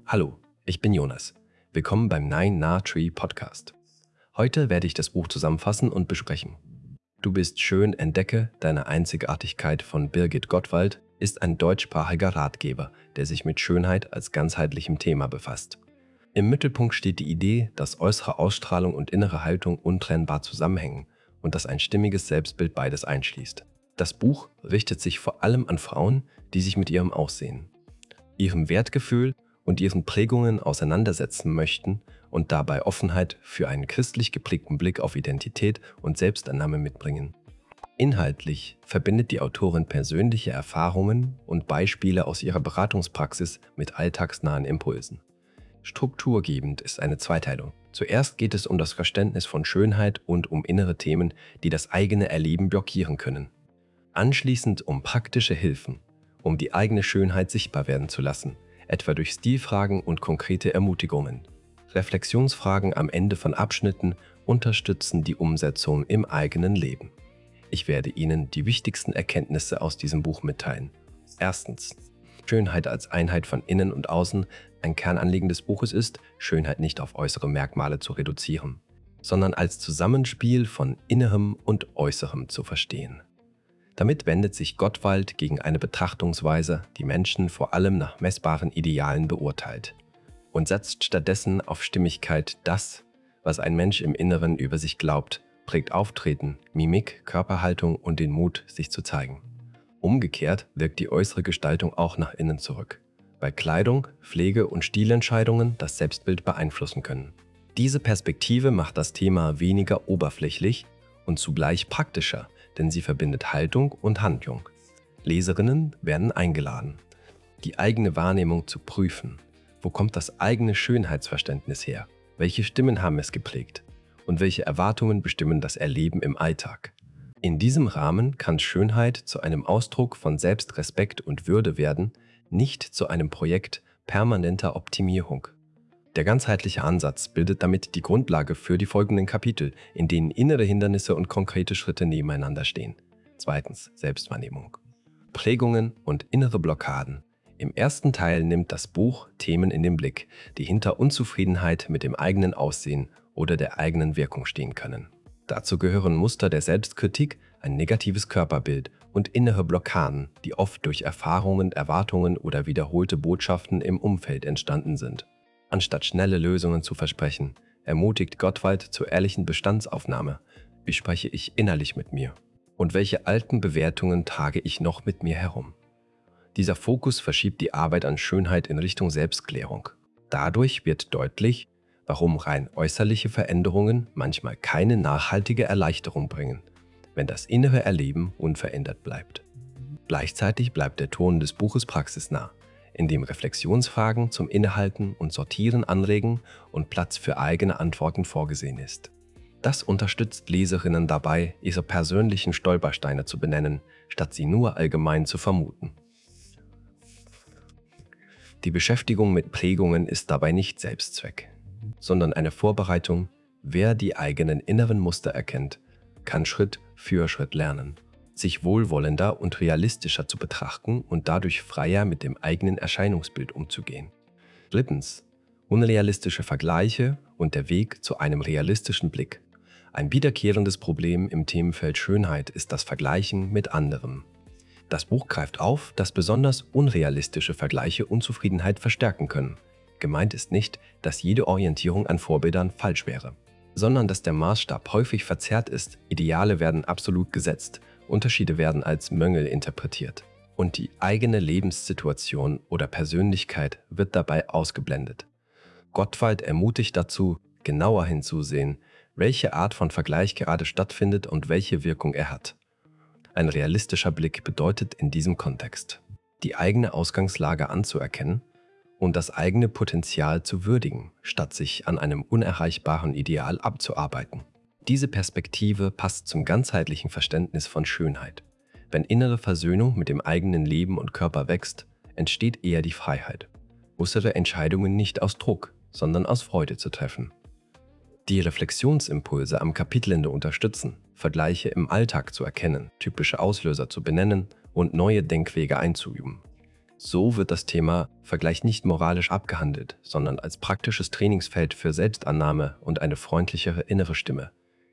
Hallo, ich bin Jonas. Willkommen beim Nine Na Tree Podcast. Heute werde ich das Buch zusammenfassen und besprechen. Du bist schön, entdecke deine Einzigartigkeit von Birgit Gottwald ist ein deutschsprachiger Ratgeber, der sich mit Schönheit als ganzheitlichem Thema befasst. Im Mittelpunkt steht die Idee, dass äußere Ausstrahlung und innere Haltung untrennbar zusammenhängen und dass ein stimmiges Selbstbild beides einschließt. Das Buch richtet sich vor allem an Frauen, die sich mit ihrem Aussehen, ihrem Wertgefühl und ihren Prägungen auseinandersetzen möchten und dabei Offenheit für einen christlich geprägten Blick auf Identität und Selbstannahme mitbringen. Inhaltlich verbindet die Autorin persönliche Erfahrungen und Beispiele aus ihrer Beratungspraxis mit alltagsnahen Impulsen. Strukturgebend ist eine Zweiteilung. Zuerst geht es um das Verständnis von Schönheit und um innere Themen, die das eigene Erleben blockieren können. Anschließend um praktische Hilfen, um die eigene Schönheit sichtbar werden zu lassen, etwa durch Stilfragen und konkrete Ermutigungen. Reflexionsfragen am Ende von Abschnitten unterstützen die Umsetzung im eigenen Leben. Ich werde Ihnen die wichtigsten Erkenntnisse aus diesem Buch mitteilen. Erstens. Schönheit als Einheit von Innen und Außen. Ein Kernanliegen des Buches ist, Schönheit nicht auf äußere Merkmale zu reduzieren, sondern als Zusammenspiel von Innerem und Äußerem zu verstehen. Damit wendet sich Gottwald gegen eine Betrachtungsweise, die Menschen vor allem nach messbaren Idealen beurteilt und setzt stattdessen auf Stimmigkeit. Das, was ein Mensch im Inneren über sich glaubt, prägt Auftreten, Mimik, Körperhaltung und den Mut, sich zu zeigen. Umgekehrt wirkt die äußere Gestaltung auch nach innen zurück, weil Kleidung, Pflege und Stilentscheidungen das Selbstbild beeinflussen können. Diese Perspektive macht das Thema weniger oberflächlich und zugleich praktischer, denn sie verbindet Haltung und Handlung. Leserinnen werden eingeladen, die eigene Wahrnehmung zu prüfen. Wo kommt das eigene Schönheitsverständnis her? Welche Stimmen haben es geprägt? Und welche Erwartungen bestimmen das Erleben im Alltag? In diesem Rahmen kann Schönheit zu einem Ausdruck von Selbstrespekt und Würde werden, nicht zu einem Projekt permanenter Optimierung. Der ganzheitliche Ansatz bildet damit die Grundlage für die folgenden Kapitel, in denen innere Hindernisse und konkrete Schritte nebeneinander stehen. Zweitens, Selbstwahrnehmung. Prägungen und innere Blockaden. Im ersten Teil nimmt das Buch Themen in den Blick, die hinter Unzufriedenheit mit dem eigenen Aussehen oder der eigenen Wirkung stehen können. Dazu gehören Muster der Selbstkritik, ein negatives Körperbild und innere Blockaden, die oft durch Erfahrungen, Erwartungen oder wiederholte Botschaften im Umfeld entstanden sind. Anstatt schnelle Lösungen zu versprechen, ermutigt Gottwald zur ehrlichen Bestandsaufnahme. Wie spreche ich innerlich mit mir? Und welche alten Bewertungen trage ich noch mit mir herum? Dieser Fokus verschiebt die Arbeit an Schönheit in Richtung Selbstklärung. Dadurch wird deutlich, warum rein äußerliche Veränderungen manchmal keine nachhaltige Erleichterung bringen, wenn das innere Erleben unverändert bleibt. Gleichzeitig bleibt der Ton des Buches praxisnah, in dem Reflexionsfragen zum Innehalten und Sortieren anregen und Platz für eigene Antworten vorgesehen ist. Das unterstützt Leserinnen dabei, ihre persönlichen Stolpersteine zu benennen, statt sie nur allgemein zu vermuten. Die Beschäftigung mit Prägungen ist dabei nicht Selbstzweck, sondern eine Vorbereitung. Wer die eigenen inneren Muster erkennt, kann Schritt für Schritt lernen, sich wohlwollender und realistischer zu betrachten und dadurch freier mit dem eigenen Erscheinungsbild umzugehen. Drittens, unrealistische Vergleiche und der Weg zu einem realistischen Blick. Ein wiederkehrendes Problem im Themenfeld Schönheit ist das Vergleichen mit anderen. Das Buch greift auf, dass besonders unrealistische Vergleiche Unzufriedenheit verstärken können. Gemeint ist nicht, dass jede Orientierung an Vorbildern falsch wäre, sondern dass der Maßstab häufig verzerrt ist, Ideale werden absolut gesetzt, Unterschiede werden als Mängel interpretiert und die eigene Lebenssituation oder Persönlichkeit wird dabei ausgeblendet. Gottwald ermutigt dazu, genauer hinzusehen, welche Art von Vergleich gerade stattfindet und welche Wirkung er hat. Ein realistischer Blick bedeutet in diesem Kontext, die eigene Ausgangslage anzuerkennen und das eigene Potenzial zu würdigen, statt sich an einem unerreichbaren Ideal abzuarbeiten. Diese Perspektive passt zum ganzheitlichen Verständnis von Schönheit. Wenn innere Versöhnung mit dem eigenen Leben und Körper wächst, entsteht eher die Freiheit, äußere Entscheidungen nicht aus Druck, sondern aus Freude zu treffen. Die Reflexionsimpulse am Kapitelende unterstützen, Vergleiche im Alltag zu erkennen, typische Auslöser zu benennen und neue Denkwege einzuüben. So wird das Thema Vergleich nicht moralisch abgehandelt, sondern als praktisches Trainingsfeld für Selbstannahme und eine freundlichere innere Stimme.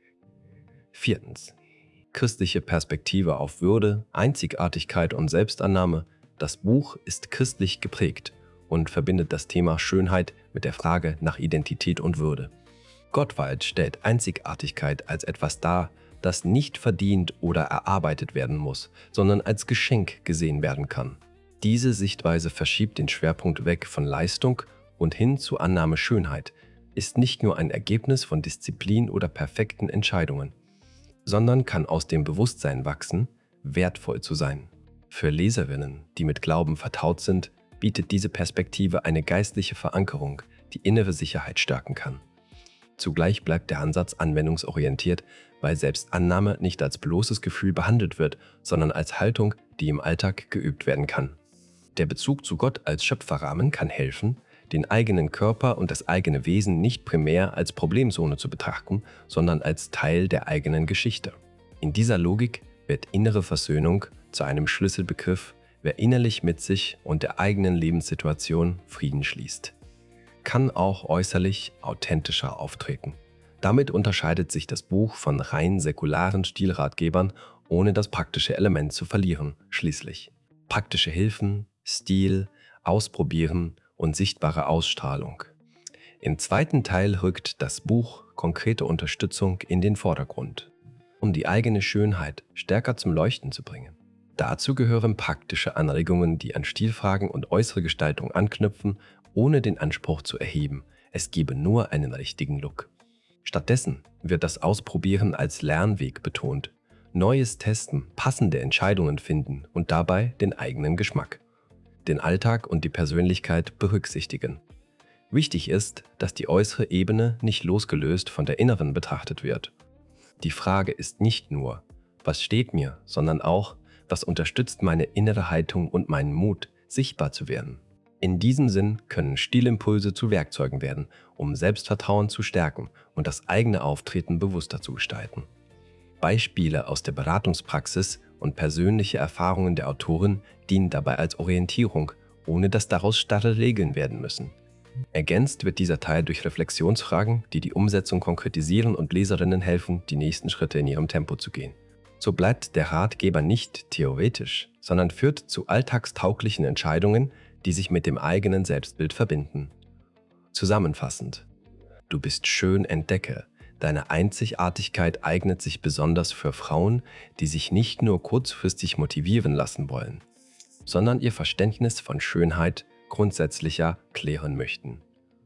4. Christliche Perspektive auf Würde, Einzigartigkeit und Selbstannahme. Das Buch ist christlich geprägt und verbindet das Thema Schönheit mit der Frage nach Identität und Würde. Gottwald stellt Einzigartigkeit als etwas dar, das nicht verdient oder erarbeitet werden muss, sondern als Geschenk gesehen werden kann. Diese Sichtweise verschiebt den Schwerpunkt weg von Leistung und hin zu Annahme Schönheit, ist nicht nur ein Ergebnis von Disziplin oder perfekten Entscheidungen, sondern kann aus dem Bewusstsein wachsen, wertvoll zu sein. Für Leserinnen, die mit Glauben vertraut sind, bietet diese Perspektive eine geistliche Verankerung, die innere Sicherheit stärken kann. Zugleich bleibt der Ansatz anwendungsorientiert, weil Selbstannahme nicht als bloßes Gefühl behandelt wird, sondern als Haltung, die im Alltag geübt werden kann. Der Bezug zu Gott als Schöpferrahmen kann helfen, den eigenen Körper und das eigene Wesen nicht primär als Problemzone zu betrachten, sondern als Teil der eigenen Geschichte. In dieser Logik wird innere Versöhnung zu einem Schlüsselbegriff, wer innerlich mit sich und der eigenen Lebenssituation Frieden schließt. Kann auch äußerlich authentischer auftreten. Damit unterscheidet sich das Buch von rein säkularen Stilratgebern, ohne das praktische Element zu verlieren, schließlich. Praktische Hilfen, Stil, Ausprobieren und sichtbare Ausstrahlung. Im zweiten Teil rückt das Buch konkrete Unterstützung in den Vordergrund, um die eigene Schönheit stärker zum Leuchten zu bringen. Dazu gehören praktische Anregungen, die an Stilfragen und äußere Gestaltung anknüpfen, ohne den Anspruch zu erheben, es gebe nur einen richtigen Look. Stattdessen wird das Ausprobieren als Lernweg betont, Neues testen, passende Entscheidungen finden und dabei den eigenen Geschmack, den Alltag und die Persönlichkeit berücksichtigen. Wichtig ist, dass die äußere Ebene nicht losgelöst von der inneren betrachtet wird. Die Frage ist nicht nur, was steht mir, sondern auch, was unterstützt meine innere Haltung und meinen Mut, sichtbar zu werden. In diesem Sinn können Stilimpulse zu Werkzeugen werden, um Selbstvertrauen zu stärken und das eigene Auftreten bewusster zu gestalten. Beispiele aus der Beratungspraxis und persönliche Erfahrungen der Autorin dienen dabei als Orientierung, ohne dass daraus starre Regeln werden müssen. Ergänzt wird dieser Teil durch Reflexionsfragen, die die Umsetzung konkretisieren und Leserinnen helfen, die nächsten Schritte in ihrem Tempo zu gehen. So bleibt der Ratgeber nicht theoretisch, sondern führt zu alltagstauglichen Entscheidungen, die sich mit dem eigenen Selbstbild verbinden. Zusammenfassend: Du bist schön, entdecke. Deine Einzigartigkeit eignet sich besonders für Frauen, die sich nicht nur kurzfristig motivieren lassen wollen, sondern ihr Verständnis von Schönheit grundsätzlicher klären möchten.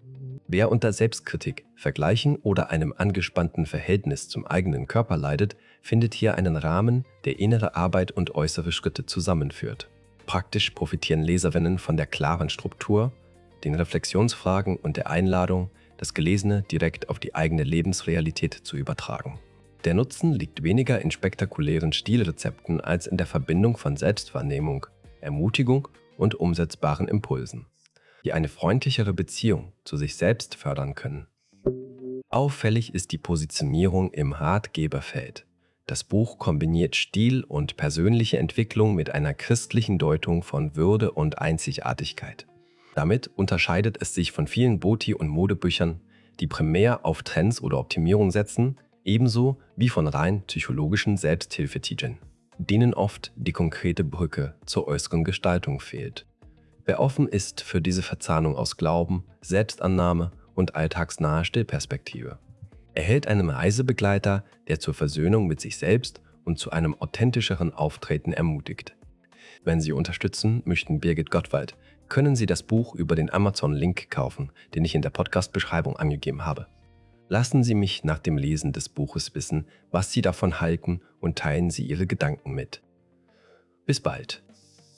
Wer unter Selbstkritik, Vergleichen oder einem angespannten Verhältnis zum eigenen Körper leidet, findet hier einen Rahmen, der innere Arbeit und äußere Schritte zusammenführt. Praktisch profitieren Leserinnen von der klaren Struktur, den Reflexionsfragen und der Einladung, das Gelesene direkt auf die eigene Lebensrealität zu übertragen. Der Nutzen liegt weniger in spektakulären Stilrezepten als in der Verbindung von Selbstwahrnehmung, Ermutigung und umsetzbaren Impulsen, die eine freundlichere Beziehung zu sich selbst fördern können. Auffällig ist die Positionierung im Ratgeberfeld. Das Buch kombiniert Stil und persönliche Entwicklung mit einer christlichen Deutung von Würde und Einzigartigkeit. Damit unterscheidet es sich von vielen Boti- und Modebüchern, die primär auf Trends oder Optimierung setzen, ebenso wie von rein psychologischen Selbsthilfetiteln, denen oft die konkrete Brücke zur äußeren Gestaltung fehlt. Wer offen ist für diese Verzahnung aus Glauben, Selbstannahme und alltagsnaher Stillperspektive, erhält einen Reisebegleiter, der zur Versöhnung mit sich selbst und zu einem authentischeren Auftreten ermutigt. Wenn Sie unterstützen möchten Birgit Gottwald, können Sie das Buch über den Amazon-Link kaufen, den ich in der Podcast-Beschreibung angegeben habe. Lassen Sie mich nach dem Lesen des Buches wissen, was Sie davon halten und teilen Sie Ihre Gedanken mit. Bis bald!